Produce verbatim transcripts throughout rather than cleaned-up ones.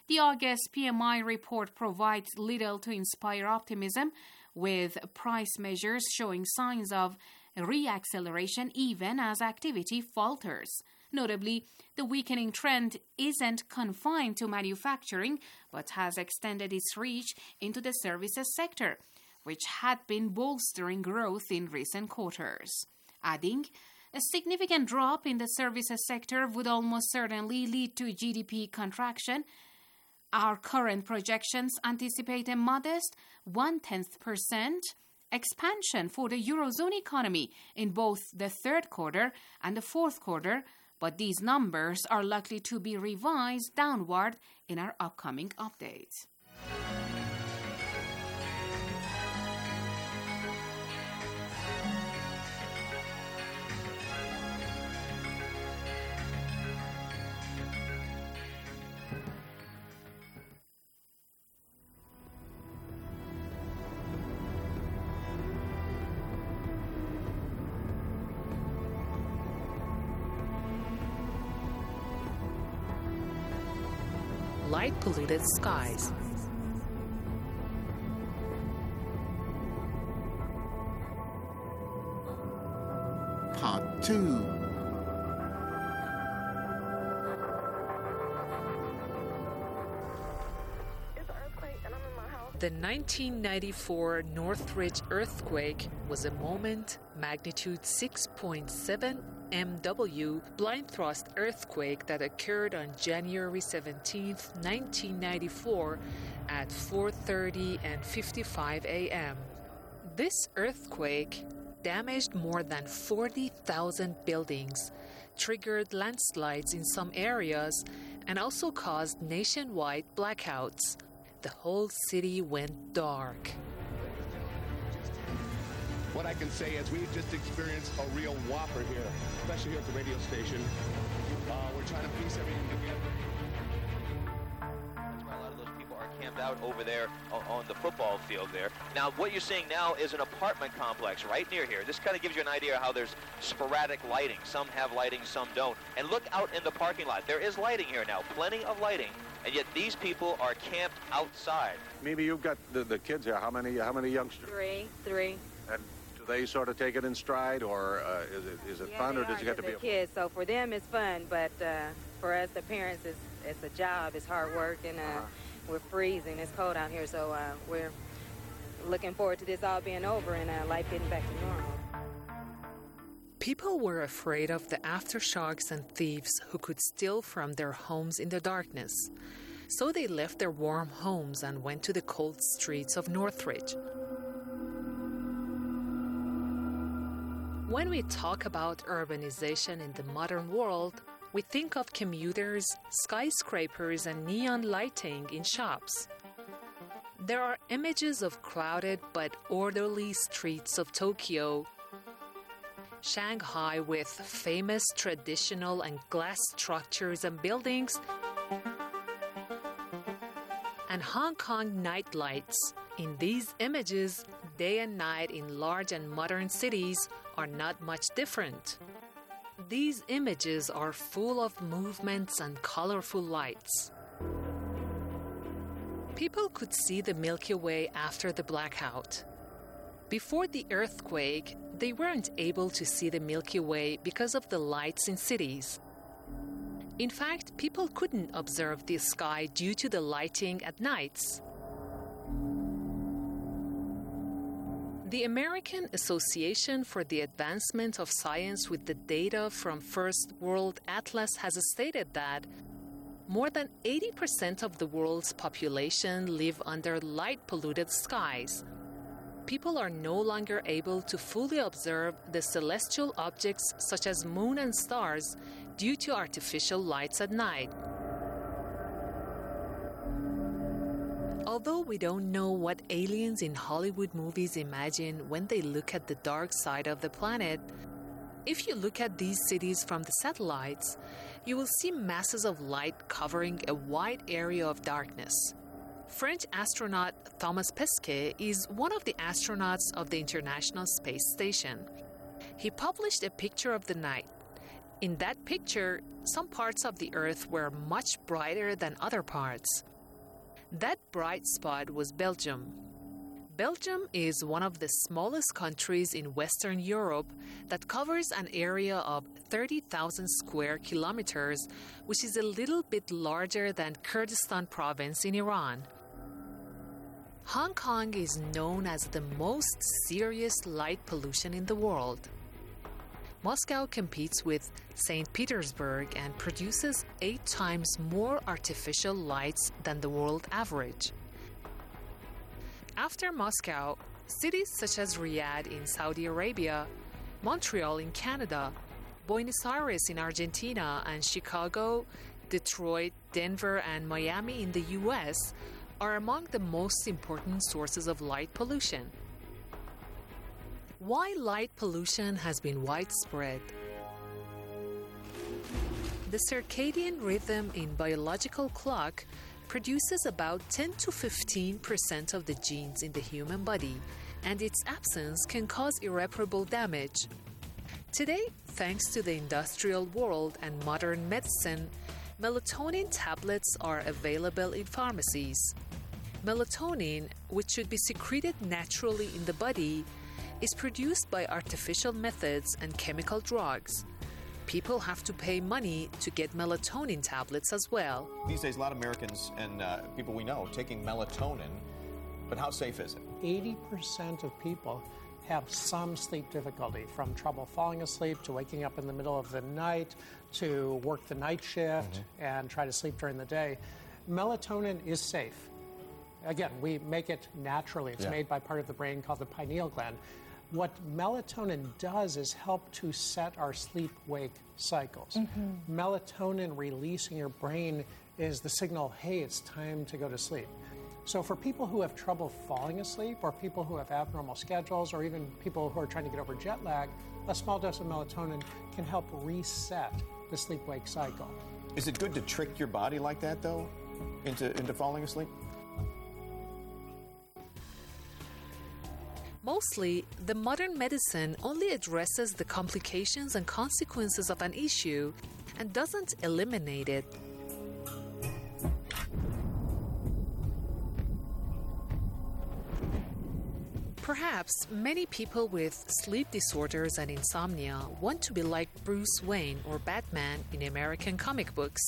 The August P M I report provides little to inspire optimism, with price measures showing signs of re-acceleration even as activity falters. Notably, the weakening trend isn't confined to manufacturing, but has extended its reach into the services sector, which had been bolstering growth in recent quarters. Adding, a significant drop in the services sector would almost certainly lead to G D P contraction. Our current projections anticipate a modest one-tenth percent expansion for the Eurozone economy in both the third quarter and the fourth quarter, but these numbers are likely to be revised downward in our upcoming updates. Light-polluted skies. Part two. The nineteen ninety-four Northridge earthquake was a moment magnitude six point seven M W blind thrust earthquake that occurred on January seventeenth, nineteen ninety-four at four thirty and fifty-five A M This earthquake damaged more than forty thousand buildings, triggered landslides in some areas, and also caused nationwide blackouts. The whole city went dark. What I can say is we've just experienced a real whopper here, especially here at the radio station. Uh, we're trying to piece everything together. That's why a lot of those people are camped out over there on the football field there. Now, what you're seeing now is an apartment complex right near here. This kind of gives you an idea how there's sporadic lighting. Some have lighting, some don't. And look out in the parking lot. There is lighting here now, plenty of lighting. And yet these people are camped outside. Mimi, you've got the, the kids here. How many how many youngsters? Three, three. And do they sort of take it in stride, or uh, is it is it yeah, fun, or are, does it get to be a kids? So for them, it's fun, but uh, for us, the parents, it's it's a job. It's hard work, and uh, uh-huh. we're freezing. It's cold out here, so uh, we're looking forward to this all being over and uh, life getting back to normal. People were afraid of the aftershocks and thieves who could steal from their homes in the darkness. So they left their warm homes and went to the cold streets of Northridge. When we talk about urbanization in the modern world, we think of commuters, skyscrapers, and neon lighting in shops. There are images of crowded but orderly streets of Tokyo, Shanghai with famous traditional and glass structures and buildings, and Hong Kong night lights. In these images, day and night in large and modern cities are not much different. These images are full of movements and colorful lights. People could see the Milky Way after the blackout. Before the earthquake, they weren't able to see the Milky Way because of the lights in cities. In fact, people couldn't observe the sky due to the lighting at nights. The American Association for the Advancement of Science with the data from First World Atlas has stated that more than eighty percent of the world's population live under light-polluted skies. People are no longer able to fully observe the celestial objects such as moon and stars due to artificial lights at night. Although we don't know what aliens in Hollywood movies imagine when they look at the dark side of the planet, if you look at these cities from the satellites, you will see masses of light covering a wide area of darkness. French astronaut Thomas Pesquet is one of the astronauts of the International Space Station. He published a picture of the night. In that picture, some parts of the Earth were much brighter than other parts. That bright spot was Belgium. Belgium is one of the smallest countries in Western Europe that covers an area of thirty thousand square kilometers, which is a little bit larger than Kurdistan province in Iran. Hong Kong is known as the most serious light pollution in the world. Moscow competes with Saint Petersburg and produces eight times more artificial lights than the world average. After Moscow, cities such as Riyadh in Saudi Arabia, Montreal in Canada, Buenos Aires in Argentina, and Chicago, Detroit, Denver, and Miami in the U S are among the most important sources of light pollution. Why light pollution has been widespread? The circadian rhythm in biological clock produces about ten to fifteen percent of the genes in the human body, and its absence can cause irreparable damage. Today, thanks to the industrial world and modern medicine, melatonin tablets are available in pharmacies. Melatonin, which should be secreted naturally in the body, is produced by artificial methods and chemical drugs. People have to pay money to get melatonin tablets as well. These days, a lot of Americans and uh, people we know taking melatonin, but how safe is it? eighty percent of people have some sleep difficulty, from trouble falling asleep to waking up in the middle of the night to work the night shift mm-hmm. and try to sleep during the day. Melatonin is safe. Again, we make it naturally. It's yeah. made by part of the brain called the pineal gland. What melatonin does is help to set our sleep-wake cycles. Mm-hmm. Melatonin releasing your brain is the signal, hey, it's time to go to sleep. So for people who have trouble falling asleep, or people who have abnormal schedules, or even people who are trying to get over jet lag, a small dose of melatonin can help reset the sleep-wake cycle. Is it good to trick your body like that, though, into, into falling asleep? Mostly, the modern medicine only addresses the complications and consequences of an issue and doesn't eliminate it. Perhaps many people with sleep disorders and insomnia want to be like Bruce Wayne or Batman in American comic books.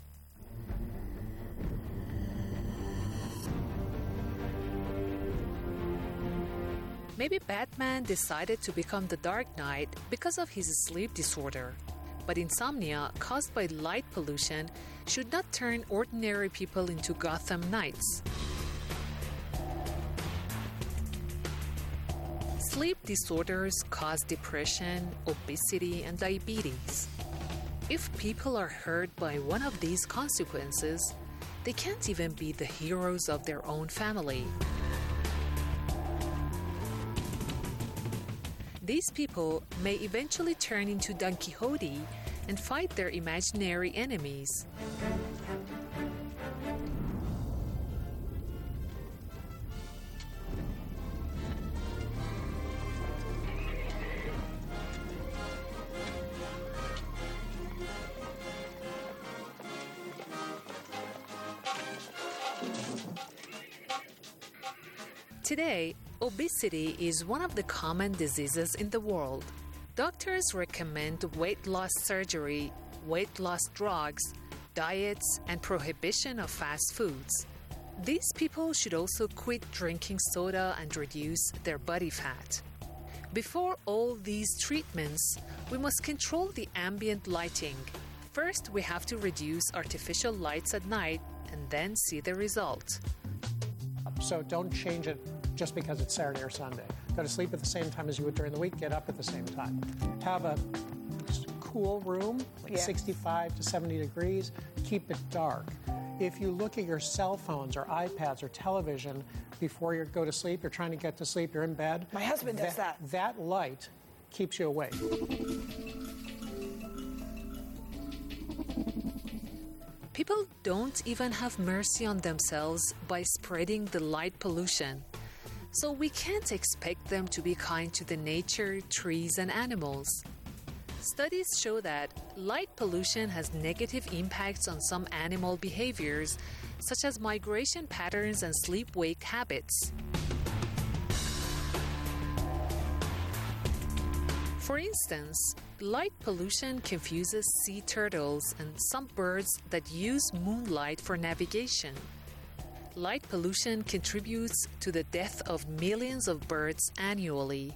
Maybe Batman decided to become the Dark Knight because of his sleep disorder. But insomnia caused by light pollution should not turn ordinary people into Gotham Knights. Sleep disorders cause depression, obesity, and diabetes. If people are hurt by one of these consequences, they can't even be the heroes of their own family. These people may eventually turn into Don Quixote and fight their imaginary enemies. Today, obesity is one of the common diseases in the world. Doctors recommend weight loss surgery, weight loss drugs, diets, and prohibition of fast foods. These people should also quit drinking soda and reduce their body fat. Before all these treatments, we must control the ambient lighting. First, we have to reduce artificial lights at night and then see the result. So don't change it just because it's Saturday or Sunday. Go to sleep at the same time as you would during the week, get up at the same time. Have a cool room, like yeah. sixty-five to seventy degrees, keep it dark. If you look at your cell phones or iPads or television before you go to sleep, you're trying to get to sleep, you're in bed. My husband does that. That, that light keeps you awake. People don't even have mercy on themselves by spreading the light pollution. So we can't expect them to be kind to the nature, trees, and animals. Studies show that light pollution has negative impacts on some animal behaviors, such as migration patterns and sleep-wake habits. For instance, light pollution confuses sea turtles and some birds that use moonlight for navigation. Light pollution contributes to the death of millions of birds annually.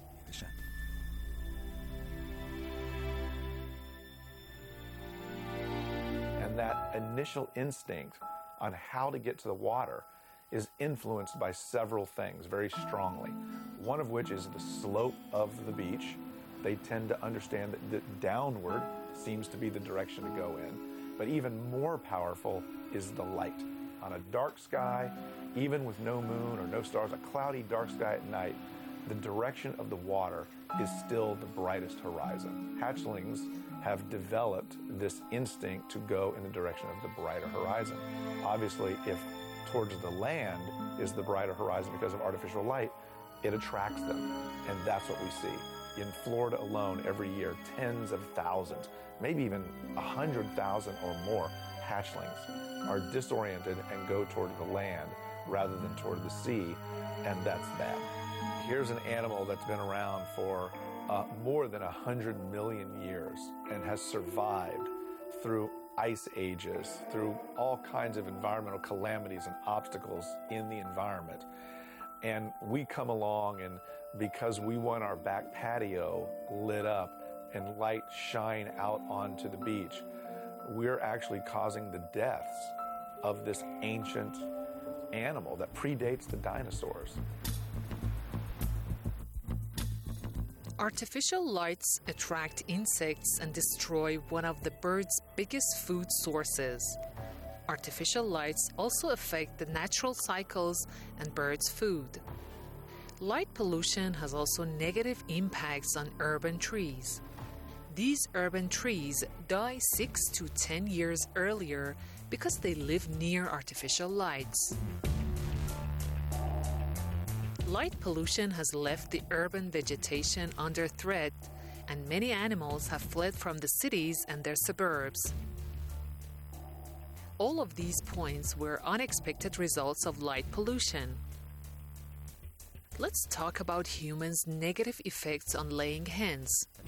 And that initial instinct on how to get to the water is influenced by several things very strongly. One of which is the slope of the beach. They tend to understand that, that downward seems to be the direction to go in. But even more powerful is the light. On a dark sky, even with no moon or no stars, a cloudy dark sky at night, the direction of the water is still the brightest horizon. Hatchlings have developed this instinct to go in the direction of the brighter horizon. Obviously, if towards the land is the brighter horizon because of artificial light, it attracts them, and that's what we see. In Florida alone, every year, tens of thousands, maybe even one hundred thousand or more hatchlings are disoriented and go toward the land rather than toward the sea, and that's bad. Here's an animal that's been around for uh, more than one hundred million years and has survived through ice ages, through all kinds of environmental calamities and obstacles in the environment. And we come along, and because we want our back patio lit up and light shine out onto the beach, we're actually causing the deaths of this ancient animal that predates the dinosaurs. Artificial lights attract insects and destroy one of the bird's biggest food sources. Artificial lights also affect the natural cycles and birds' food. Light pollution has also negative impacts on urban trees. These urban trees die six to ten years earlier because they live near artificial lights. Light pollution has left the urban vegetation under threat, and many animals have fled from the cities and their suburbs. All of these points were unexpected results of light pollution. Let's talk about humans' negative effects on laying hens.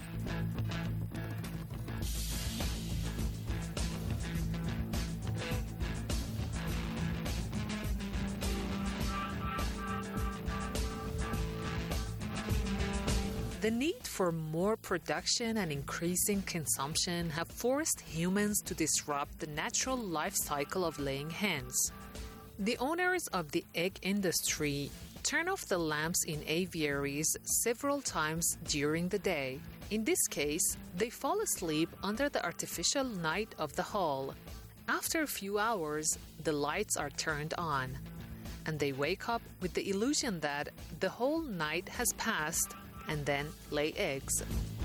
The need for more production and increasing consumption have forced humans to disrupt the natural life cycle of laying hens. The owners of the egg industry turn off the lamps in aviaries several times during the day. In this case, they fall asleep under the artificial night of the hull. After a few hours, the lights are turned on, and they wake up with the illusion that the whole night has passed, and then lay eggs.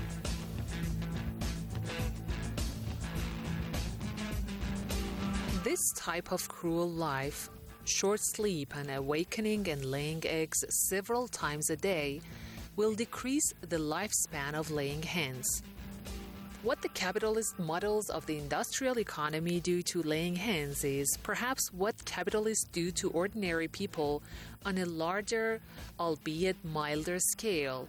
This type of cruel life, short sleep and awakening and laying eggs several times a day, will decrease the lifespan of laying hens. What the capitalist models of the industrial economy do to laying hens is perhaps what capitalists do to ordinary people on a larger, albeit milder scale.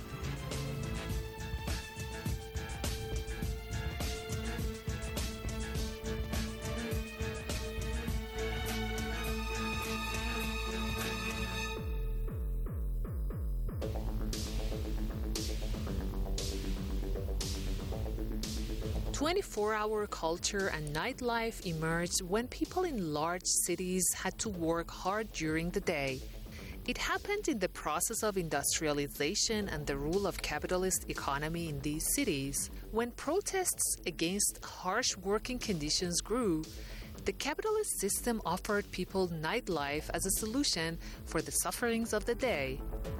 twenty-four hour culture and nightlife emerged when people in large cities had to work hard during the day. It happened in the process of industrialization and the rule of capitalist economy in these cities. When protests against harsh working conditions grew, the capitalist system offered people nightlife as a solution for the sufferings of the day.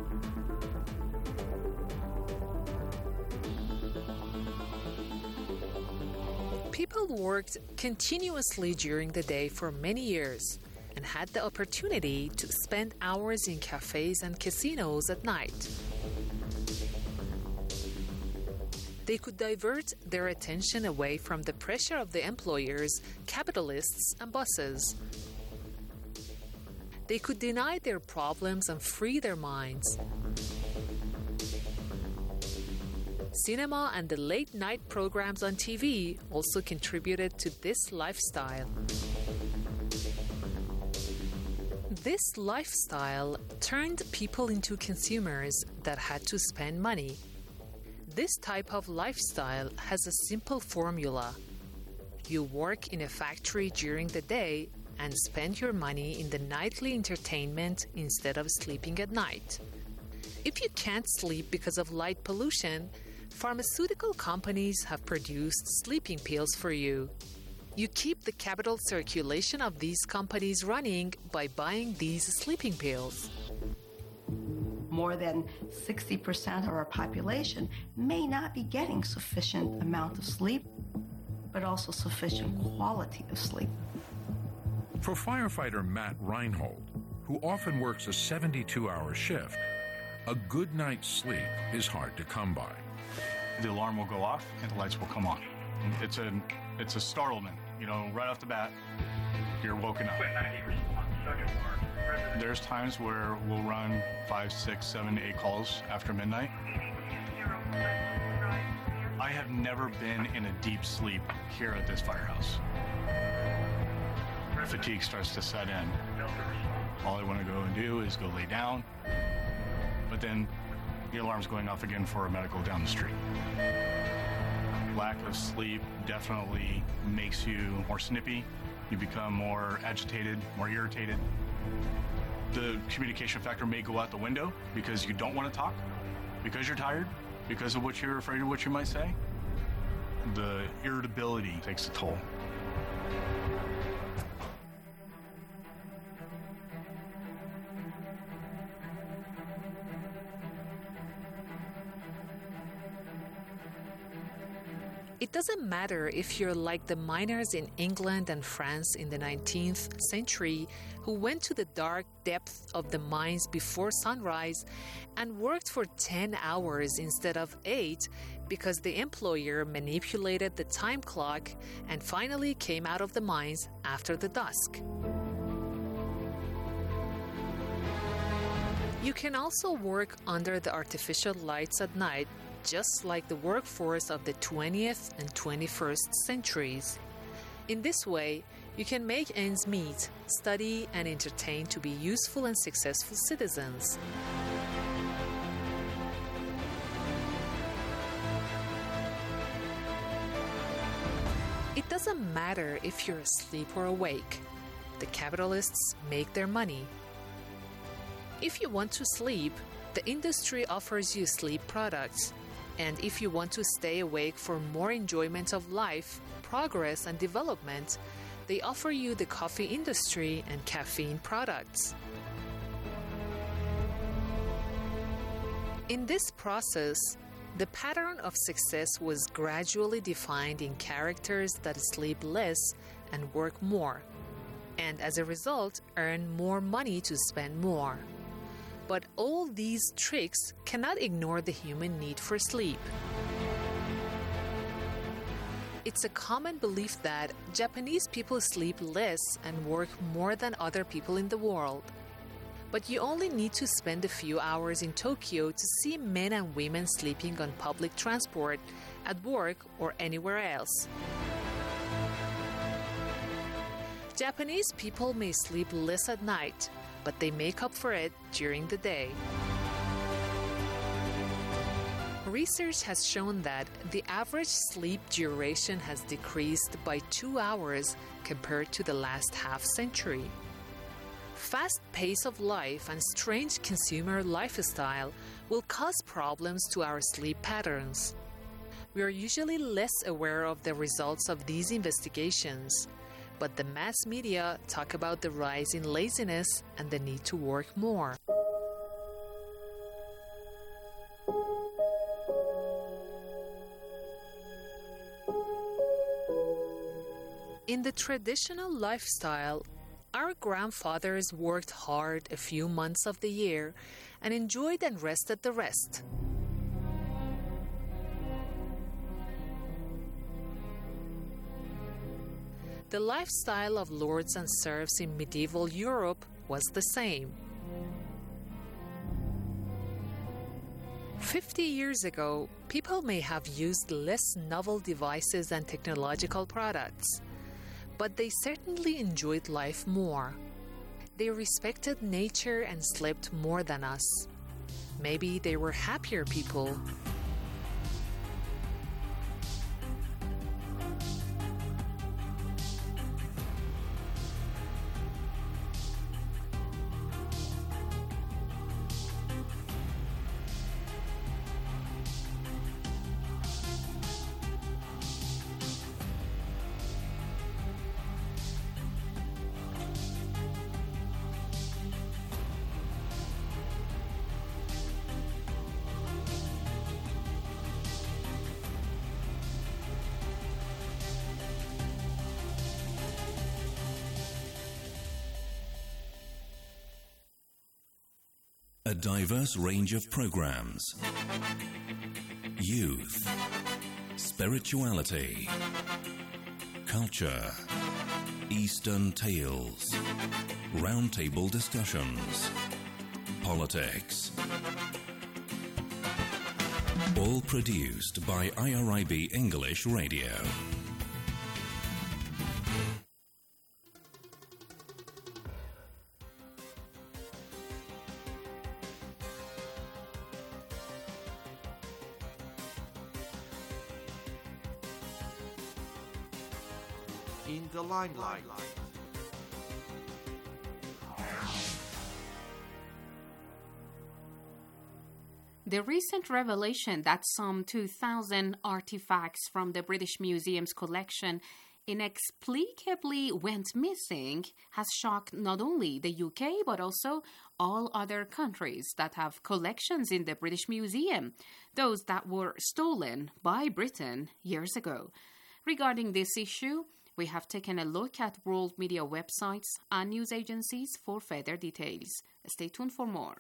People worked continuously during the day for many years and had the opportunity to spend hours in cafes and casinos at night. They could divert their attention away from the pressure of the employers, capitalists, and bosses. they could deny their problems and free their minds. Cinema and the late-night programs on T V also contributed to this lifestyle. This lifestyle turned people into consumers that had to spend money. This type of lifestyle has a simple formula. You work in a factory during the day and spend your money in the nightly entertainment instead of sleeping at night. If you can't sleep because of light pollution, pharmaceutical companies have produced sleeping pills for you. You keep the capital circulation of these companies running by buying these sleeping pills. More than sixty percent of our population may not be getting sufficient amount of sleep, but also sufficient quality of sleep. For firefighter Matt Reinhold, who often works a seventy-two hour shift, a good night's sleep is hard to come by. The alarm will go off and the lights will come on. It's a, it's a startlement. You know, right off the bat, you're woken up. There's times where we'll run five, six, seven, eight calls after midnight. I have never been in a deep sleep here at this firehouse. Fatigue starts to set in. All I want to go and do is go lay down, but then the alarm's going off again for a medical down the street. Lack of sleep definitely makes you more snippy. You become more agitated, more irritated. The communication factor may go out the window because you don't want to talk, because you're tired, because of what you're afraid of what you might say. The irritability takes a toll. It doesn't matter if you're like the miners in England and France in the nineteenth century who went to the dark depth of the mines before sunrise and worked for ten hours instead of eight because the employer manipulated the time clock and finally came out of the mines after the dusk. You can also work under the artificial lights at night, just like the workforce of the twentieth and twenty-first centuries. In this way, you can make ends meet, study, and entertain to be useful and successful citizens. It doesn't matter if you're asleep or awake. The capitalists make their money. If you want to sleep, the industry offers you sleep products. And if you want to stay awake for more enjoyment of life, progress, and development, they offer you the coffee industry and caffeine products. In this process, the pattern of success was gradually defined in characters that sleep less and work more, and as a result, earn more money to spend more. But all these tricks cannot ignore the human need for sleep. It's a common belief that Japanese people sleep less and work more than other people in the world. But you only need to spend a few hours in Tokyo to see men and women sleeping on public transport, at work, or anywhere else. Japanese people may sleep less at night, but they make up for it during the day. Research has shown that the average sleep duration has decreased by two hours compared to the last half century. Fast pace of life and strange consumer lifestyle will cause problems to our sleep patterns. We are usually less aware of the results of these investigations, but the mass media talk about the rise in laziness and the need to work more. In the traditional lifestyle, our grandfathers worked hard a few months of the year and enjoyed and rested the rest. The lifestyle of lords and serfs in medieval Europe was the same. Fifty years ago, people may have used less novel devices and technological products, but they certainly enjoyed life more. They respected nature and slept more than us. Maybe they were happier people. A diverse range of programs. Youth, spirituality, culture, Eastern tales, roundtable discussions, politics. All produced by I R I B English Radio. In the limelight. The recent revelation that some two thousand artifacts from the British Museum's collection inexplicably went missing has shocked not only the U K but also all other countries that have collections in the British Museum, those that were stolen by Britain years ago. Regarding this issue, we have taken a look at world media websites and news agencies for further details. Stay tuned for more.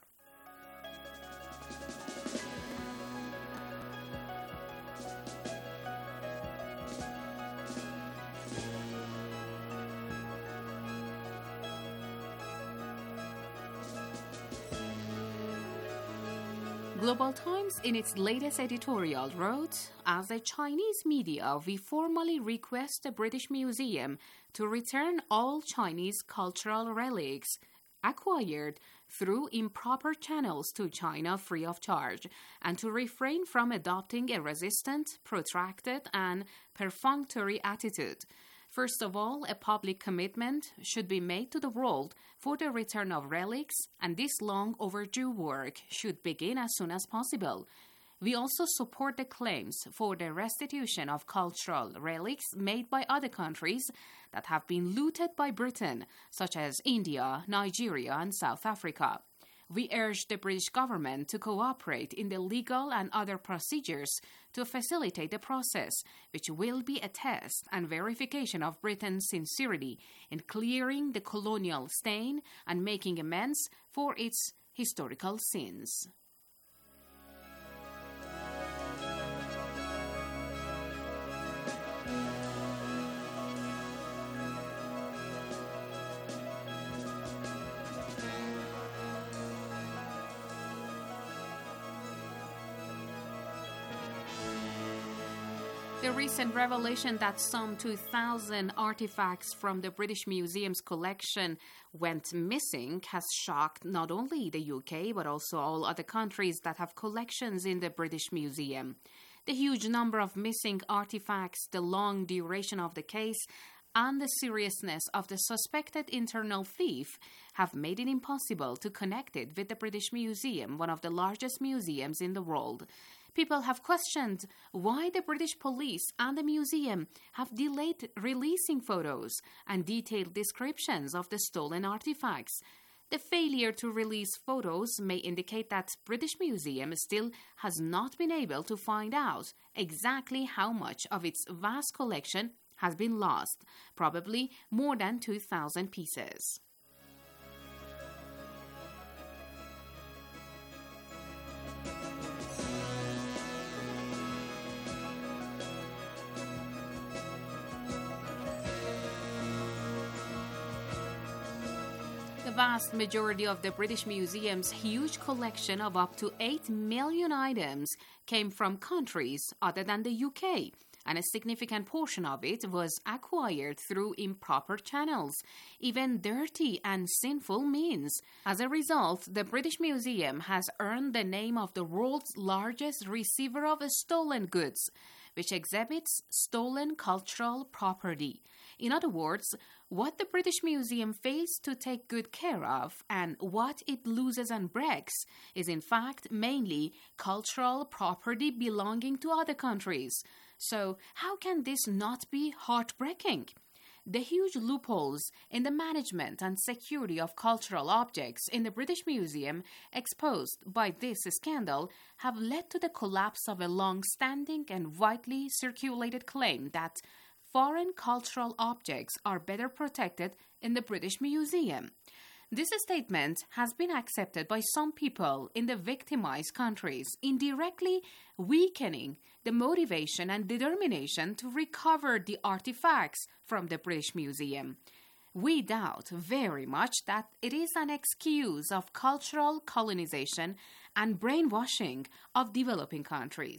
Global Times, in its latest editorial, wrote, "As a Chinese media, we formally request the British Museum to return all Chinese cultural relics acquired through improper channels to China free of charge, and to refrain from adopting a resistant, protracted, and perfunctory attitude. First of all, a public commitment should be made to the world for the return of relics, and this long overdue work should begin as soon as possible. We also support the claims for the restitution of cultural relics made by other countries that have been looted by Britain, such as India, Nigeria, and South Africa. We urge the British government to cooperate in the legal and other procedures to facilitate the process, which will be a test and verification of Britain's sincerity in clearing the colonial stain and making amends for its historical sins." The recent revelation that some two thousand artifacts from the British Museum's collection went missing has shocked not only the U K but also all other countries that have collections in the British Museum. The huge number of missing artifacts, the long duration of the case, and the seriousness of the suspected internal thief have made it impossible to connect it with the British Museum, one of the largest museums in the world. People have questioned why the British police and the museum have delayed releasing photos and detailed descriptions of the stolen artifacts. The failure to release photos may indicate that British Museum still has not been able to find out exactly how much of its vast collection has been lost, probably more than two thousand pieces. The vast majority of the British Museum's huge collection of up to eight million items came from countries other than the U K, and a significant portion of it was acquired through improper channels, even dirty and sinful means. As a result, the British Museum has earned the name of the world's largest receiver of stolen goods, which exhibits stolen cultural property. In other words, what the British Museum fails to take good care of and what it loses and breaks is in fact mainly cultural property belonging to other countries. So how can this not be heartbreaking? The huge loopholes in the management and security of cultural objects in the British Museum exposed by this scandal have led to the collapse of a long-standing and widely circulated claim that foreign cultural objects are better protected in the British Museum. This statement has been accepted by some people in the victimized countries, indirectly weakening the motivation and determination to recover the artifacts from the British Museum. We doubt very much that it is an excuse of cultural colonization and brainwashing of developing countries.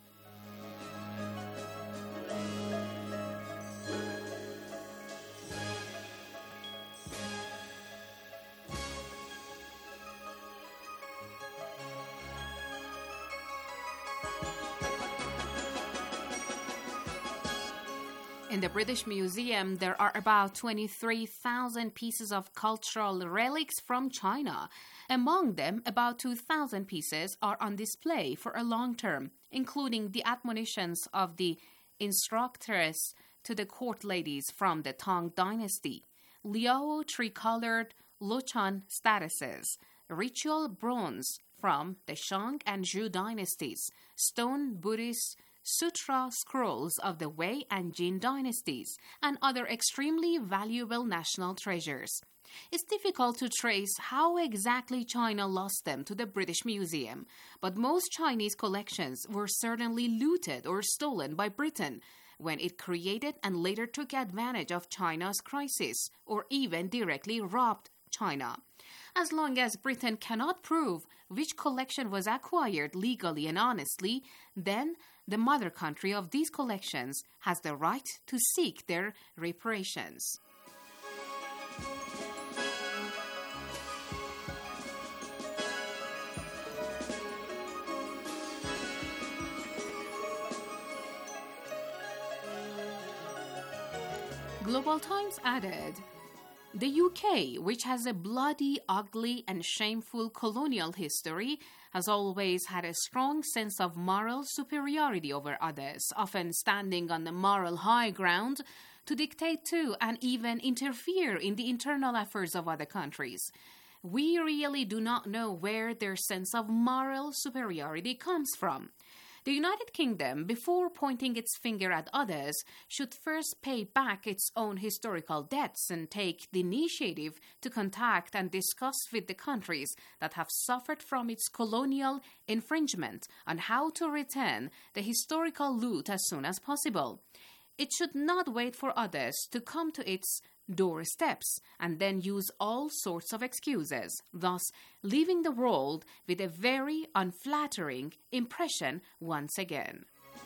In the British Museum, there are about twenty-three thousand pieces of cultural relics from China. Among them, about two thousand pieces are on display for a long term, including the admonitions of the instructress to the court ladies from the Tang Dynasty, Liao tricolored Luchan statues, ritual bronze from the Shang and Zhou dynasties, stone Buddhist sutra scrolls of the Wei and Jin dynasties, and other extremely valuable national treasures. It's difficult to trace how exactly China lost them to the British Museum, but most Chinese collections were certainly looted or stolen by Britain when it created and later took advantage of China's crisis, or even directly robbed China. As long as Britain cannot prove which collection was acquired legally and honestly, then the mother country of these collections has the right to seek their reparations. Global Times added, the U K, which has a bloody, ugly, and shameful colonial history, has always had a strong sense of moral superiority over others, often standing on the moral high ground to dictate to and even interfere in the internal affairs of other countries. We really do not know where their sense of moral superiority comes from. The United Kingdom, before pointing its finger at others, should first pay back its own historical debts and take the initiative to contact and discuss with the countries that have suffered from its colonial infringement on how to return the historical loot as soon as possible. It should not wait for others to come to its doorsteps and then use all sorts of excuses, thus leaving the world with a very unflattering impression once again.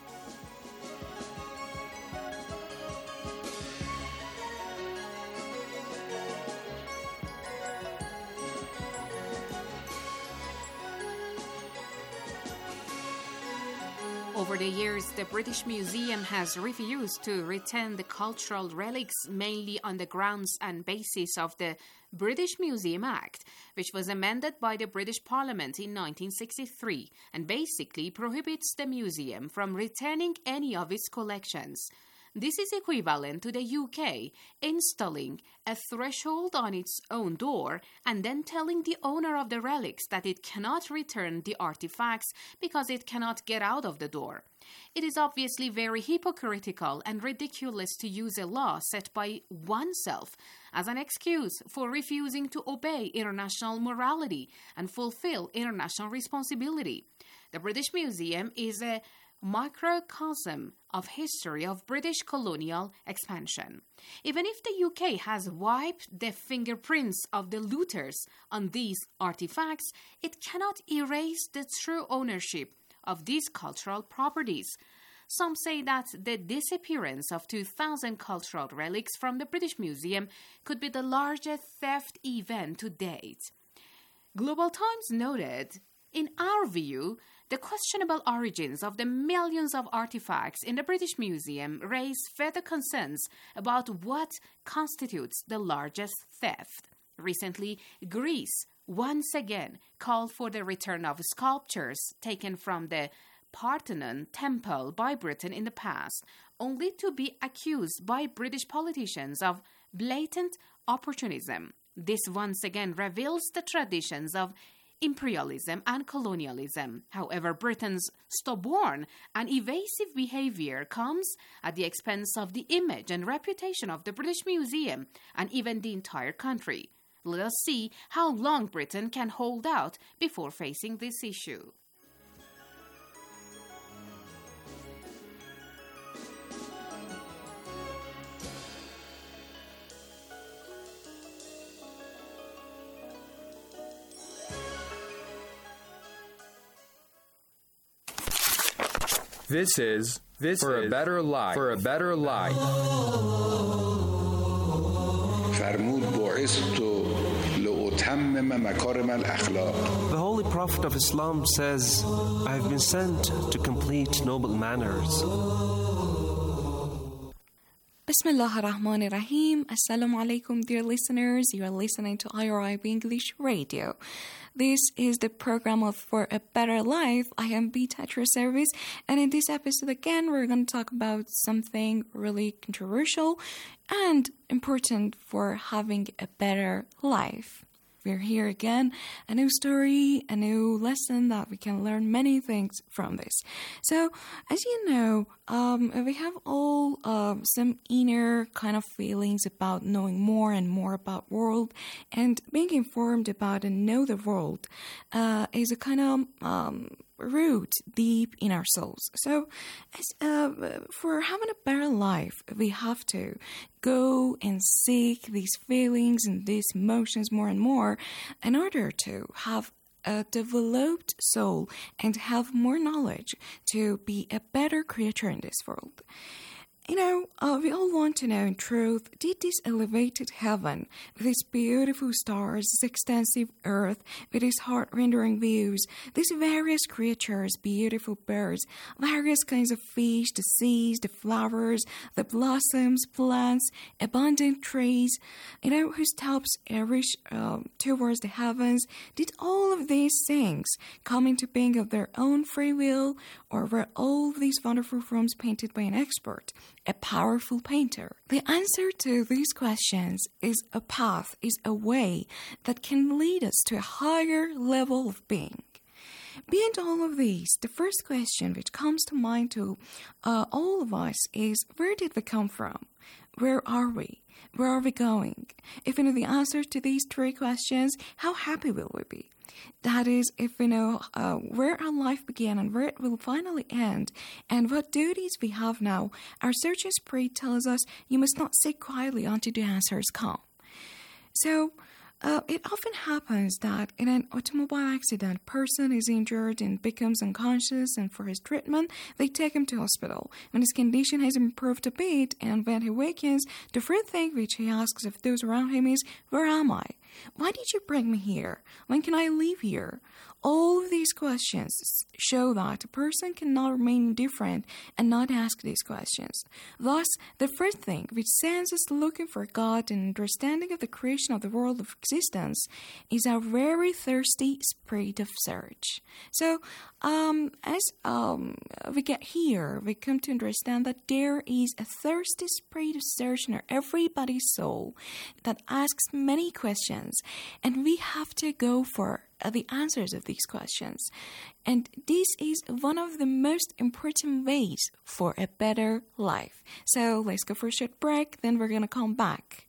Over the years, the British Museum has refused to return the cultural relics mainly on the grounds and basis of the British Museum Act, which was amended by the British Parliament in nineteen sixty-three and basically prohibits the museum from returning any of its collections. This is equivalent to the U K installing a threshold on its own door and then telling the owner of the relics that it cannot return the artifacts because it cannot get out of the door. It is obviously very hypocritical and ridiculous to use a law set by oneself as an excuse for refusing to obey international morality and fulfill international responsibility. The British Museum is a microcosm of history of British colonial expansion. Even if the U K has wiped the fingerprints of the looters on these artifacts, it cannot erase the true ownership of these cultural properties. Some say that the disappearance of two thousand cultural relics from the British Museum could be the largest theft event to date. Global Times noted, in our view, the questionable origins of the millions of artifacts in the British Museum raise further concerns about what constitutes the largest theft. Recently, Greece once again called for the return of sculptures taken from the Parthenon temple by Britain in the past, only to be accused by British politicians of blatant opportunism. This once again reveals the traditions of imperialism and colonialism. However, Britain's stubborn and evasive behavior comes at the expense of the image and reputation of the British Museum and even the entire country. Let us see how long Britain can hold out before facing this issue. This is this for is a better life. For a better life. The Holy Prophet of Islam says, I have been sent to complete noble manners. Bismillah ar-Rahman ar-Rahim. Assalamu alaikum, dear listeners. You are listening to I R I B English Radio. This is the program of For a Better Life. I am Beat at your service, and in this episode again, we're going to talk about something really controversial and important for having a better life. We're here again, a new story, a new lesson that we can learn many things from this. So, as you know, um, we have all uh, some inner kind of feelings about knowing more and more about world, and being informed about and know the world uh, is a kind of um, root deep in our souls. So, as, uh, for having a better life, we have to go and seek these feelings and these emotions more and more in order to have a developed soul and have more knowledge to be a better creature in this world. You know, uh, we all want to know in truth, did this elevated heaven, with its beautiful stars, this extensive earth, with its heart-rendering views, these various creatures, beautiful birds, various kinds of fish, the seas, the flowers, the blossoms, plants, abundant trees, you know, whose tops reach uh, towards the heavens, did all of these things come into being of their own free will, or were all these wonderful forms painted by an expert, a powerful painter? The answer to these questions is a path, is a way that can lead us to a higher level of being. Beyond all of these, the first question which comes to mind to uh, all of us is, where did we come from? Where are we? Where are we going? If we know the answer to these three questions, how happy will we be? That is, if we know uh, where our life began and where it will finally end, and what duties we have now, our searching spirit tells us you must not sit quietly until the answers come. So, Uh, it often happens that in an automobile accident, a person is injured and becomes unconscious, and for his treatment, they take him to hospital. When his condition has improved a bit, and when he wakens, the first thing which he asks of those around him is, where am I? Why did you bring me here? When can I leave here? All of these questions show that a person cannot remain indifferent and not ask these questions. Thus, the first thing which sends us looking for God and understanding of the creation of the world of existence is a very thirsty spirit of search. So, um, as um, we get here, we come to understand that there is a thirsty spirit of search in everybody's soul that asks many questions, and we have to go for the answers of these questions. And this is one of the most important ways for a better life. So let's go for a short break, then we're going to come back.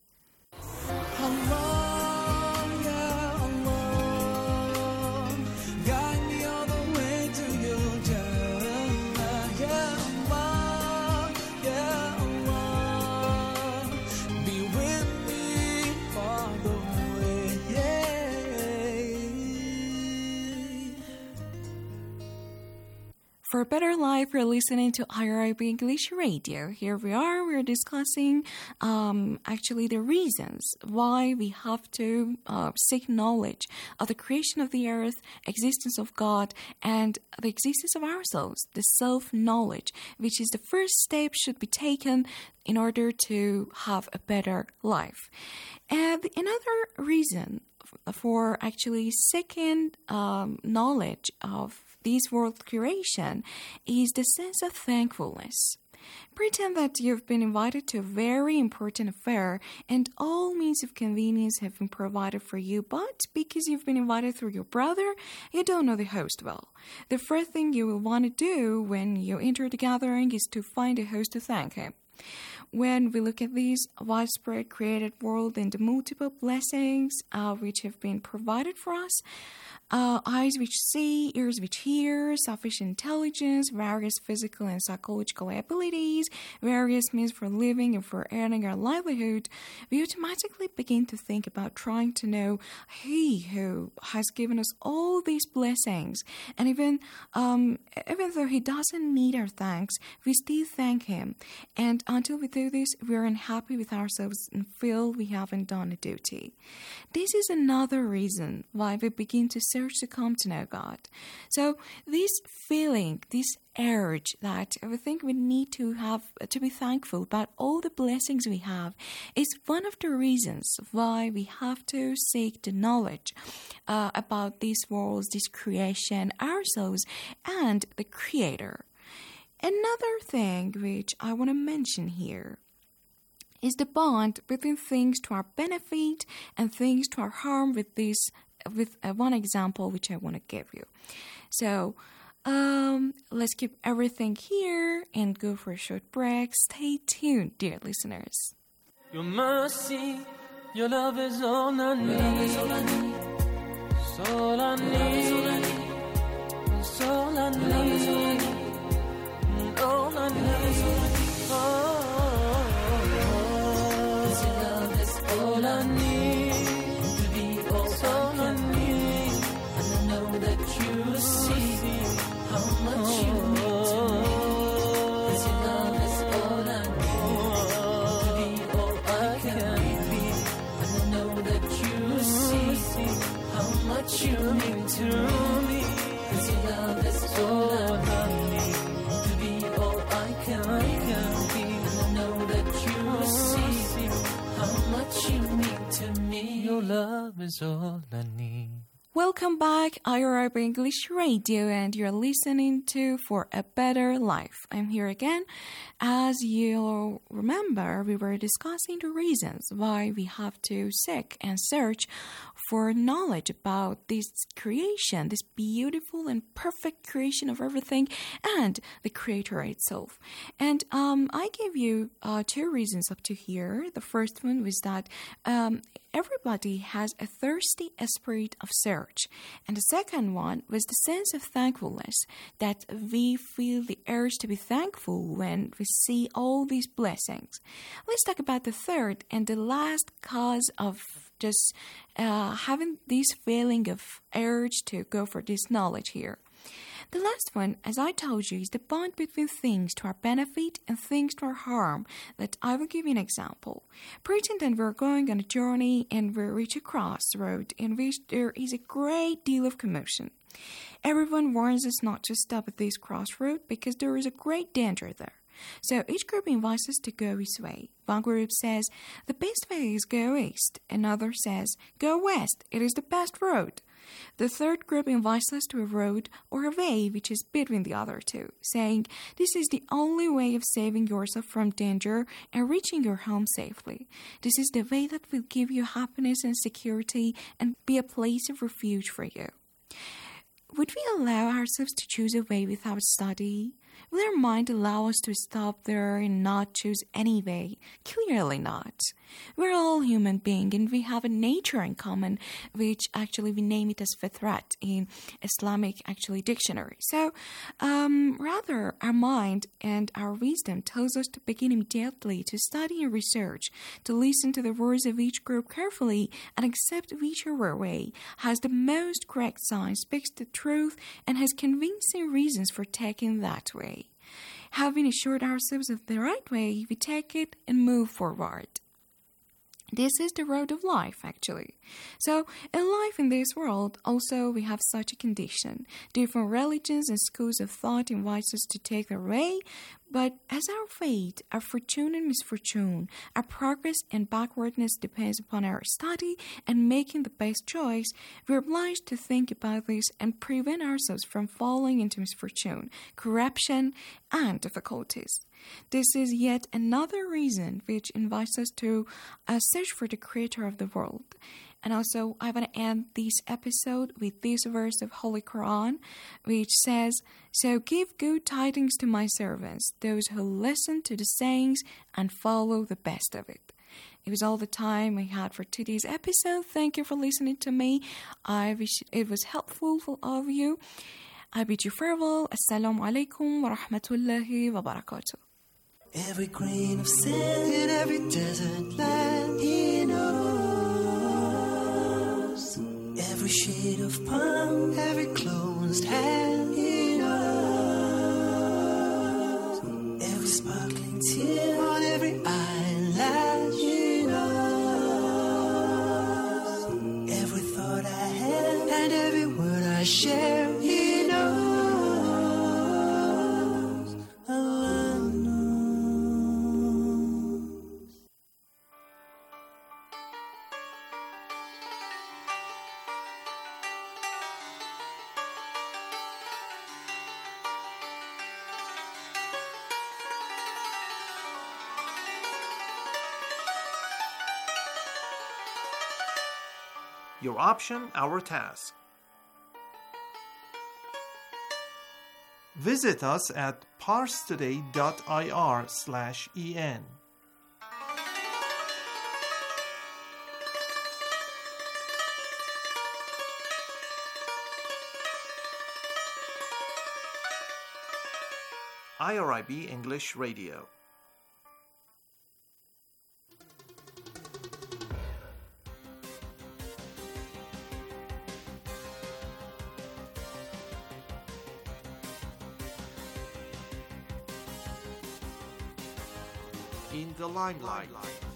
For a Better Life, you're listening to I R I B English Radio. Here we are, we're discussing um, actually the reasons why we have to uh, seek knowledge of the creation of the earth, existence of God, and the existence of ourselves, the self-knowledge, which is the first step should be taken in order to have a better life. And another reason for actually seeking um, knowledge of this world creation is the sense of thankfulness. Pretend that you've been invited to a very important affair and all means of convenience have been provided for you, but because you've been invited through your brother, you don't know the host well. The first thing you will want to do when you enter the gathering is to find a host to thank him. When we look at this widespread created world and the multiple blessings uh, which have been provided for us, uh, eyes which see, ears which hear, sufficient intelligence, various physical and psychological abilities, various means for living and for earning our livelihood, we automatically begin to think about trying to know He who has given us all these blessings. And even, um, even though He doesn't need our thanks, we still thank Him. And until we do this, we're unhappy with ourselves and feel we haven't done a duty. This is another reason why we begin to search to come to know God. So this feeling, this urge that we think we need to have to be thankful about all the blessings we have is one of the reasons why we have to seek the knowledge uh, about this world, this creation, ourselves, and the Creator. Another thing which I want to mention here is the bond between things to our benefit and things to our harm with this, with uh, one example which I want to give you. So um, let's keep everything here and go for a short break. Stay tuned, dear listeners. Your mercy, your love is all I need. It's all I need. It's all I need. All I need. Oh. All I need to be all, all I need, and I know that you see how much you mean to me. 'Cause your love is all I need to be all I can be, and I know that you see how much you mean to me. 'Cause your love is all I need to be all I can be, and I know that you see how much you mean to me. Your love is all I need. Welcome back, I R I B English Radio, and you're listening to For a Better Life. I'm here again. As you'll remember, we were discussing the reasons why we have to seek and search for knowledge about this creation, this beautiful and perfect creation of everything, and the Creator itself. And um, I gave you uh, two reasons up to here. The first one was that um, everybody has a thirsty spirit of search. And the second one was the sense of thankfulness, that we feel the urge to be thankful when we see all these blessings. Let's talk about the third and the last cause of just uh, having this feeling of urge to go for this knowledge here. The last one, as I told you, is the bond between things to our benefit and things to our harm. That I will give you an example. Pretend that we're going on a journey and we reach a crossroad in which there is a great deal of commotion. Everyone warns us not to stop at this crossroad because there is a great danger there. So each group invites us to go its way. One group says, the best way is go east. Another says, go west, it is the best road. The third group invites us to a road or a way which is between the other two, saying, this is the only way of saving yourself from danger and reaching your home safely. This is the way that will give you happiness and security and be a place of refuge for you. Would we allow ourselves to choose a way without study, Will our mind allow us to stop there and not choose any way? Clearly not. We're all human beings and we have a nature in common, which actually we name it as fitrat in Islamic actually dictionary. So, um, rather, our mind and our wisdom tells us to begin immediately to study and research, to listen to the words of each group carefully and accept whichever way has the most correct science, speaks the truth, and has convincing reasons for taking that way. Having assured ourselves of the right way, we take it and move forward. This is the road of life, actually. So, in life in this world, also we have such a condition. Different religions and schools of thought invite us to take their way, but as our fate, our fortune and misfortune, our progress and backwardness depends upon our study and making the best choice, we're obliged to think about this and prevent ourselves from falling into misfortune, corruption, and difficulties. This is yet another reason which invites us to uh, search for the Creator of the world. And also, I want to end this episode with this verse of Holy Quran, which says, "So give good tidings to my servants, those who listen to the sayings and follow the best of it." It was all the time we had for today's episode. Thank you for listening to me. I wish it was helpful for all of you. I bid you farewell. Assalamu alaikum wa rahmatullahi wa barakatuh. Every grain of sand in every desert land, He knows. Every shade of palm, every closed hand, He knows. Every sparkling tear on every eyelash, He knows. Every thought I have and every word I share, He knows. Allah knows. Your option, our task. Visit us at parstoday.ir slash en. I R I B English Radio. In the limelight.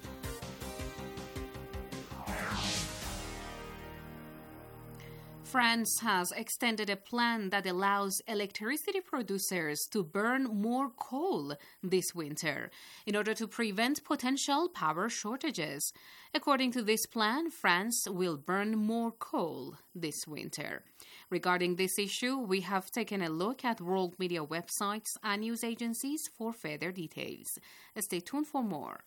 France has extended a plan that allows electricity producers to burn more coal this winter in order to prevent potential power shortages. According to this plan, France will burn more coal this winter. Regarding this issue, we have taken a look at world media websites and news agencies for further details. Stay tuned for more.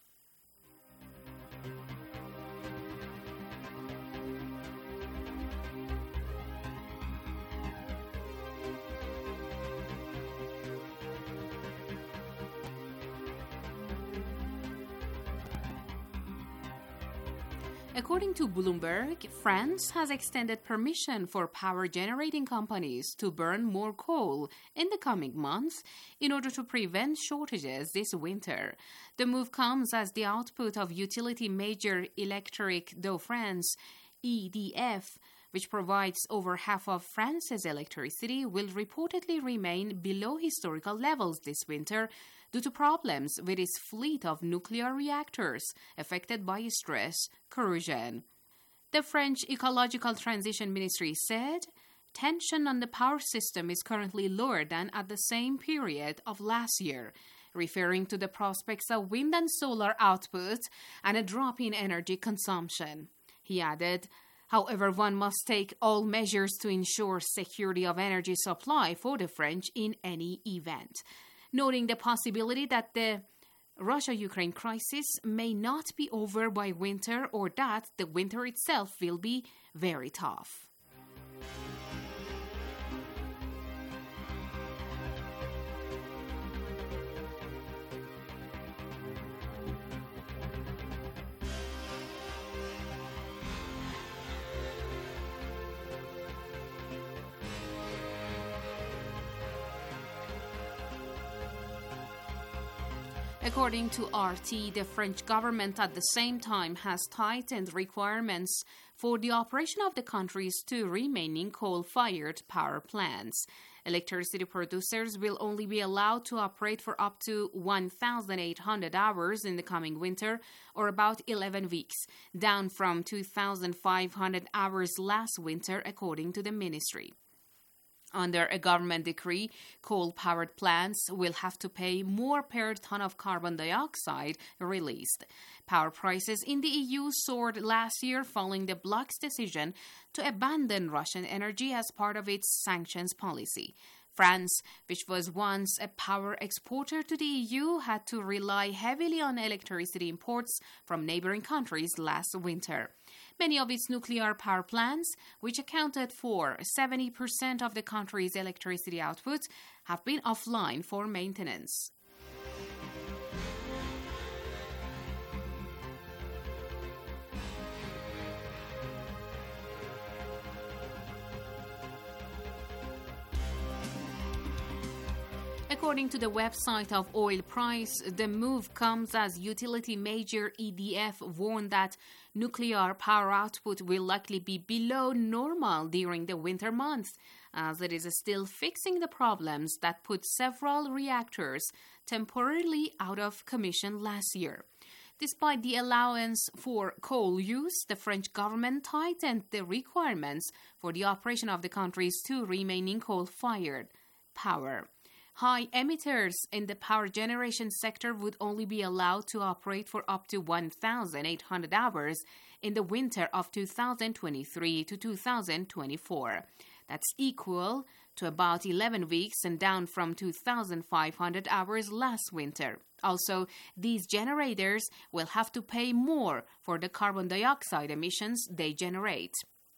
According to Bloomberg, France has extended permission for power generating companies to burn more coal in the coming months in order to prevent shortages this winter. The move comes as the output of utility major Electric de France, E D F, which provides over half of France's electricity, will reportedly remain below historical levels this winter due to problems with its fleet of nuclear reactors affected by stress corrosion. The French Ecological Transition Ministry said tension on the power system is currently lower than at the same period of last year, referring to the prospects of wind and solar output and a drop in energy consumption. He added, however, one must take all measures to ensure security of energy supply for the French in any event, noting the possibility that the Russia-Ukraine crisis may not be over by winter or that the winter itself will be very tough. According to R T, the French government at the same time has tightened requirements for the operation of the country's two remaining coal-fired power plants. Electricity producers will only be allowed to operate for up to one thousand eight hundred hours in the coming winter, or about eleven weeks, down from two thousand five hundred hours last winter, according to the ministry. Under a government decree, coal-powered plants will have to pay more per ton of carbon dioxide released. Power prices in the E U soared last year following the bloc's decision to abandon Russian energy as part of its sanctions policy. France, which was once a power exporter to the E U, had to rely heavily on electricity imports from neighboring countries last winter. Many of its nuclear power plants, which accounted for seventy percent of the country's electricity output, have been offline for maintenance. According to the website of Oil Price, the move comes as utility major E D F warned that nuclear power output will likely be below normal during the winter months, as it is still fixing the problems that put several reactors temporarily out of commission last year. Despite the allowance for coal use, the French government tightened the requirements for the operation of the country's two remaining coal-fired power. High emitters in the power generation sector would only be allowed to operate for up to one thousand eight hundred hours in the winter of two thousand twenty-three to two thousand twenty-four. That's equal to about eleven weeks and down from two thousand five hundred hours last winter. Also, these generators will have to pay more for the carbon dioxide emissions they generate.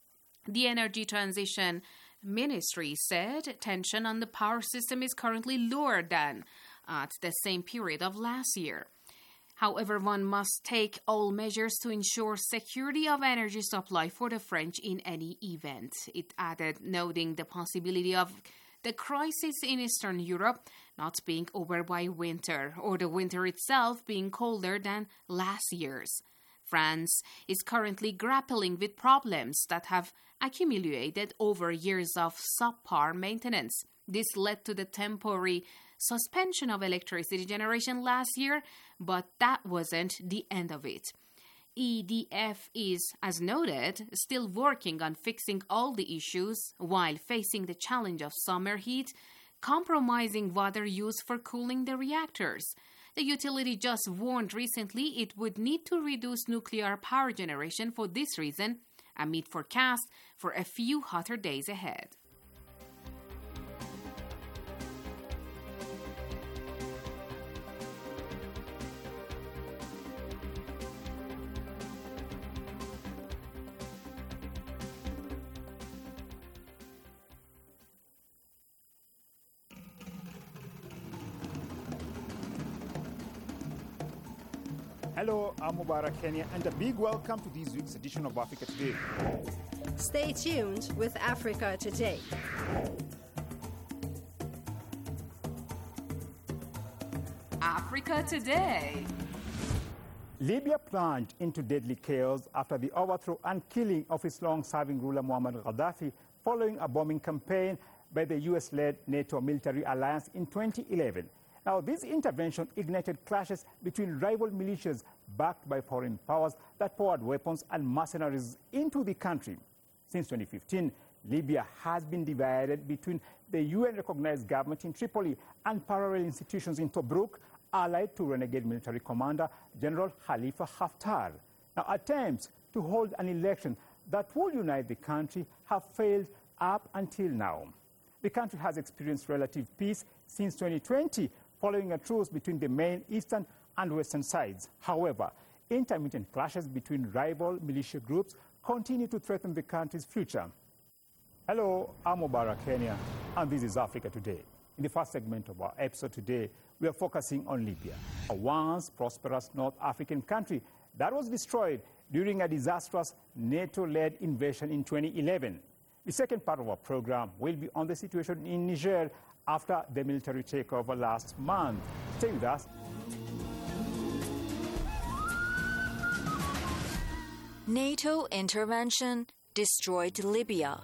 The Energy Transition Ministry said tension on the power system is currently lower than at the same period of last year. However, one must take all measures to ensure security of energy supply for the French in any event. It added, noting the possibility of the crisis in Eastern Europe not being over by winter, or the winter itself being colder than last year's. France is currently grappling with problems that have accumulated over years of subpar maintenance. This led to the temporary suspension of electricity generation last year, but that wasn't the end of it. E D F is, as noted, still working on fixing all the issues while facing the challenge of summer heat, compromising water use for cooling the reactors. The utility just warned recently it would need to reduce nuclear power generation for this reason, amid forecasts for a few hotter days ahead. Hello, I'm Mubarak Kenya, and a big welcome to this week's edition of Africa Today. Stay tuned with Africa Today. Africa Today. Libya plunged into deadly chaos after the overthrow and killing of its long-serving ruler Muammar Gaddafi following a bombing campaign by the U S-led NATO military alliance in twenty eleven. Now, this intervention ignited clashes between rival militias backed by foreign powers that poured weapons and mercenaries into the country. Since twenty fifteen, Libya has been divided between the U N-recognized government in Tripoli and parallel institutions in Tobruk, allied to renegade military commander General Khalifa Haftar. Now, attempts to hold an election that would unite the country have failed up until now. The country has experienced relative peace since twenty twenty, following a truce between the main eastern and western sides. However, intermittent clashes between rival militia groups continue to threaten the country's future. Hello, I'm Mubarak Kenya, and this is Africa Today. In the first segment of our episode today, we are focusing on Libya, a once prosperous North African country that was destroyed during a disastrous NATO-led invasion in twenty eleven. The second part of our program will be on the situation in Niger after the military takeover last month. Stay with us. NATO intervention destroyed Libya.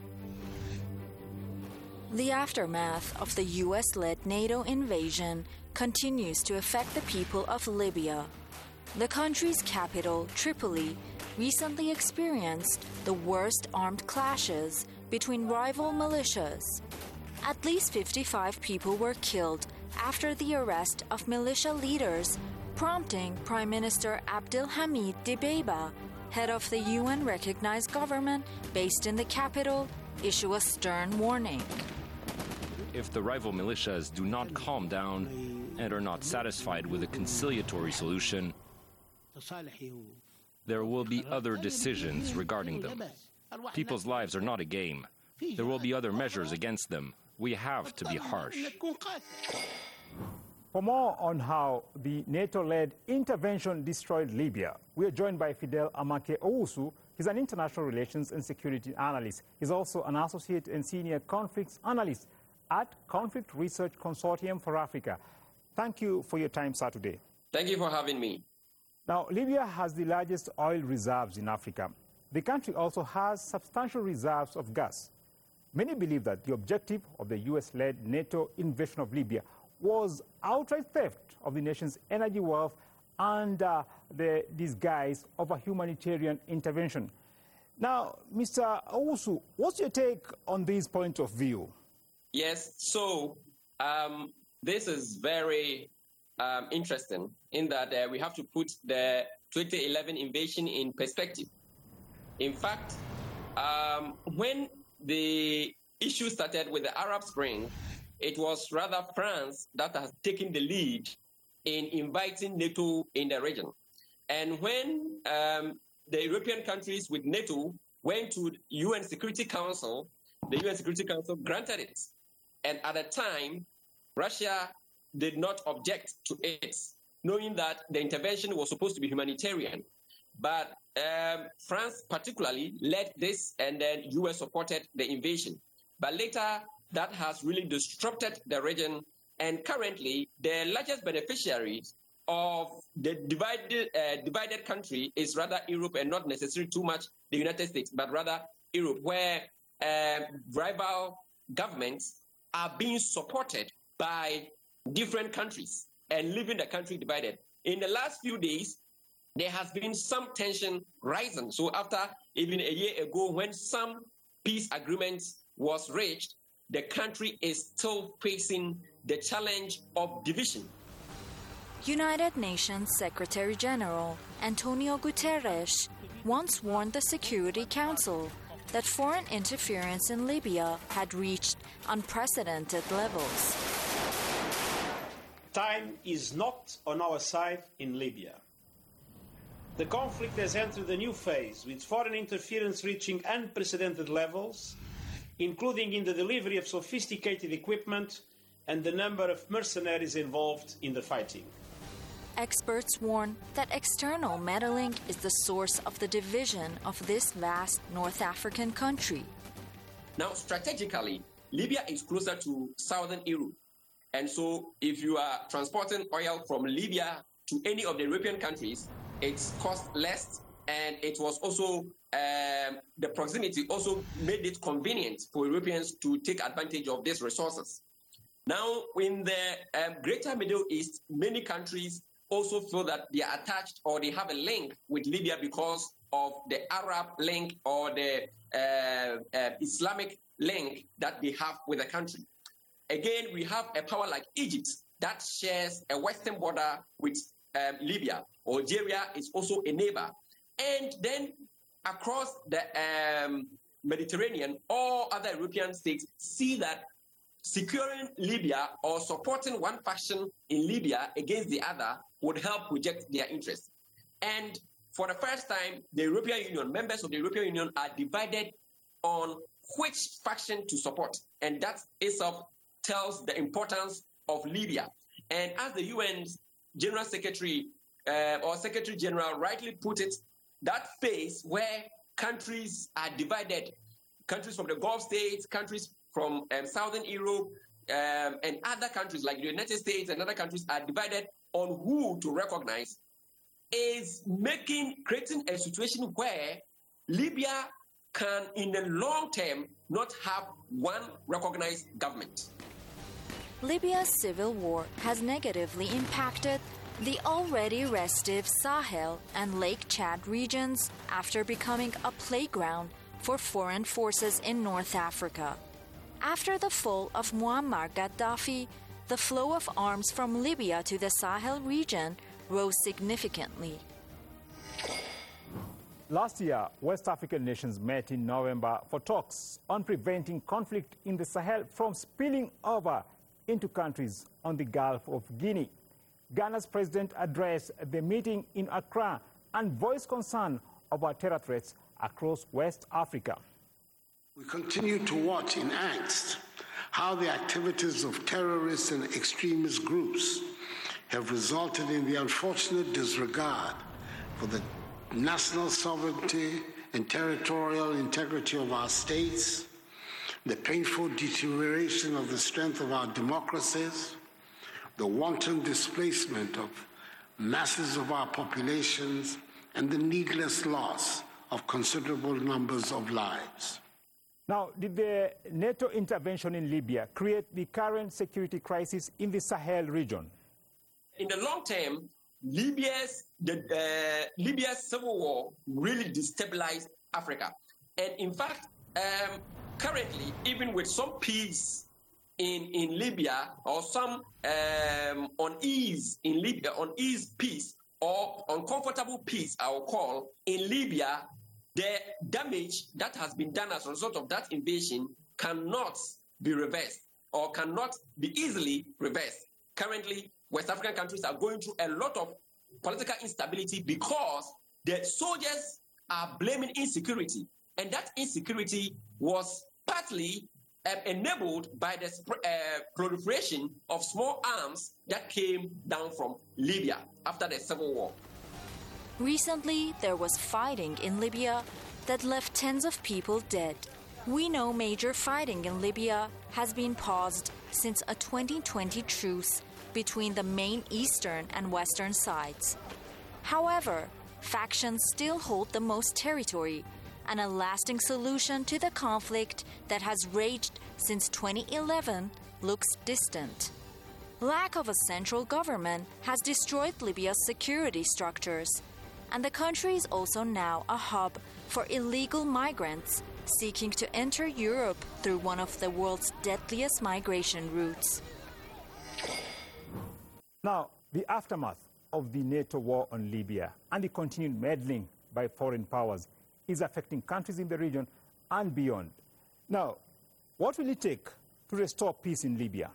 The aftermath of the U S-led NATO invasion continues to affect the people of Libya. The country's capital, Tripoli, recently experienced the worst armed clashes between rival militias. At least fifty-five people were killed after the arrest of militia leaders, prompting Prime Minister Abdelhamid Dibeiba, head of the U N-recognized government based in the capital, issue a stern warning. If the rival militias do not calm down and are not satisfied with a conciliatory solution, there will be other decisions regarding them. People's lives are not a game. There will be other measures against them. We have to be harsh. For more on how the NATO-led intervention destroyed Libya, we are joined by Fidel Amake Owusu. He's an international relations and security analyst. He's also an associate and senior conflicts analyst at Conflict Research Consortium for Africa. Thank you for your time, sir, today. Thank you for having me. Now, Libya has the largest oil reserves in Africa. The country also has substantial reserves of gas. Many believe that the objective of the U S-led NATO invasion of Libya was outright theft of the nation's energy wealth under the disguise of a humanitarian intervention. Now, Mister Owusu, what's your take on this point of view? Yes, so um, this is very um, interesting in that uh, we have to put the twenty eleven invasion in perspective. In fact, um, when the issue started with the Arab Spring, it was rather France that has taken the lead in inviting NATO in the region. And when um, the European countries with NATO went to U N Security Council, the U N Security Council granted it. And at the time, Russia did not object to it, knowing that the intervention was supposed to be humanitarian. But um, France particularly led this, and then U S supported the invasion. But later, that has really disrupted the region, and currently, the largest beneficiaries of the divided, uh, divided country is rather Europe, and not necessarily too much the United States, but rather Europe, where uh, rival governments are being supported by different countries and leaving the country divided. In the last few days, there has been some tension rising. So after even a year ago, when some peace agreement was reached, the country is still facing the challenge of division. United Nations Secretary General Antonio Guterres once warned the Security Council that foreign interference in Libya had reached unprecedented levels. Time is not on our side in Libya. The conflict has entered a new phase, with foreign interference reaching unprecedented levels, including in the delivery of sophisticated equipment and the number of mercenaries involved in the fighting. Experts warn that external meddling is the source of the division of this vast North African country. Now, strategically, Libya is closer to southern Europe. And so if you are transporting oil from Libya to any of the European countries, it's cost less, and it was also, um, the proximity also made it convenient for Europeans to take advantage of these resources. Now, in the um, greater Middle East, many countries also feel that they are attached or they have a link with Libya because of the Arab link or the uh, uh, Islamic link that they have with the country. Again, we have a power like Egypt that shares a western border with um, Libya. Algeria is also a neighbor. And then across the um, Mediterranean, all other European states see that securing Libya or supporting one faction in Libya against the other would help project their interests. And for the first time, the European Union, members of the European Union are divided on which faction to support. And that itself tells the importance of Libya. And as the U N General Secretary uh, or Secretary General rightly put it, that phase where countries are divided, countries from the Gulf states, countries from um, Southern Europe, um, and other countries like the United States and other countries are divided on who to recognize. is making, creating a situation where Libya can, in the long term, not have one recognized government. Libya's civil war has negatively impacted the already restive Sahel and Lake Chad regions after becoming a playground for foreign forces in North Africa. After the fall of Muammar Gaddafi, the flow of arms from Libya to the Sahel region rose significantly. Last year, West African nations met in November for talks on preventing conflict in the Sahel from spilling over into countries on the Gulf of Guinea. Ghana's president addressed the meeting in Accra and voiced concern about terror threats across West Africa. We continue to watch in angst how the activities of terrorist and extremist groups have resulted in the unfortunate disregard for the national sovereignty and territorial integrity of our states, the painful deterioration of the strength of our democracies, the wanton displacement of masses of our populations, and the needless loss of considerable numbers of lives. Now, did the NATO intervention in Libya create the current security crisis in the Sahel region? In the long term, Libya's, the, uh, Libya's civil war really destabilized Africa. And in fact, um, currently, even with some peace in, in Libya, or some um, unease in Libya, unease peace, or uncomfortable peace, I will call, in Libya, the damage that has been done as a result of that invasion cannot be reversed or cannot be easily reversed. Currently, West African countries are going through a lot of political instability because the soldiers are blaming insecurity. And that insecurity was partly uh, enabled by the uh, proliferation of small arms that came down from Libya after the civil war. Recently, there was fighting in Libya that left tens of people dead. We know major fighting in Libya has been paused since a twenty twenty truce between the main eastern and western sides. However, factions still hold the most territory, and a lasting solution to the conflict that has raged since twenty eleven looks distant. Lack of a central government has destroyed Libya's security structures, and the country is also now a hub for illegal migrants seeking to enter Europe through one of the world's deadliest migration routes. Now, the aftermath of the NATO war on Libya and the continued meddling by foreign powers is affecting countries in the region and beyond. Now, what will it take to restore peace in Libya?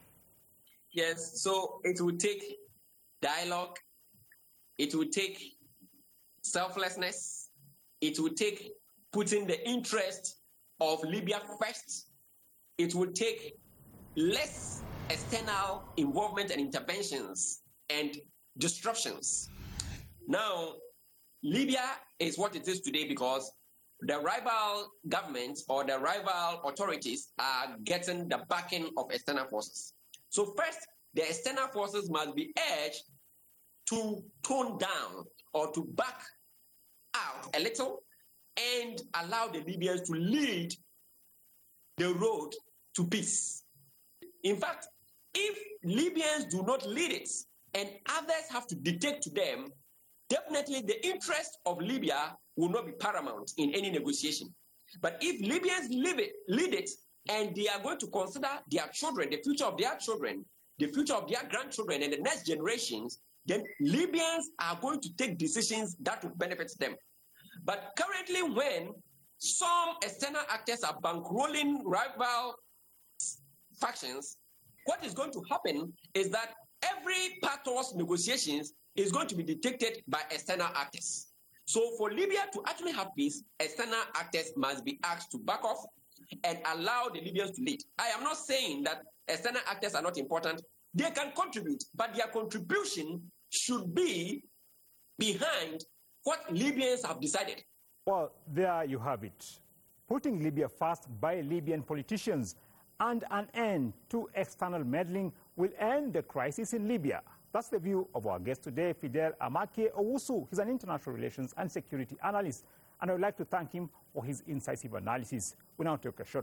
Yes, so it will take dialogue, it will take selflessness, it will take putting the interest of Libya first, it will take less external involvement and interventions and disruptions. Now, Libya is what it is today because the rival governments or the rival authorities are getting the backing of external forces. So first, the external forces must be urged to tone down or to back out a little and allow the Libyans to lead the road to peace. In fact, if Libyans do not lead it and others have to dictate to them, definitely the interest of Libya will not be paramount in any negotiation. But if Libyans lead it, lead it and they are going to consider their children, the future of their children, the future of their grandchildren and the next generations, then Libyans are going to take decisions that will benefit them. But currently, when some external actors are bankrolling rival factions, what is going to happen is that every patois negotiations is going to be dictated by external actors. So for Libya to actually have peace, external actors must be asked to back off and allow the Libyans to lead. I am not saying that external actors are not important. They can contribute, but their contribution should be behind what Libyans have decided. Well, there you have it. Putting Libya first by Libyan politicians and an end to external meddling will end the crisis in Libya. That's the view of our guest today, Fidel Amake Owusu. He's an international relations and security analyst, and I would like to thank him for his incisive analysis. We now take a short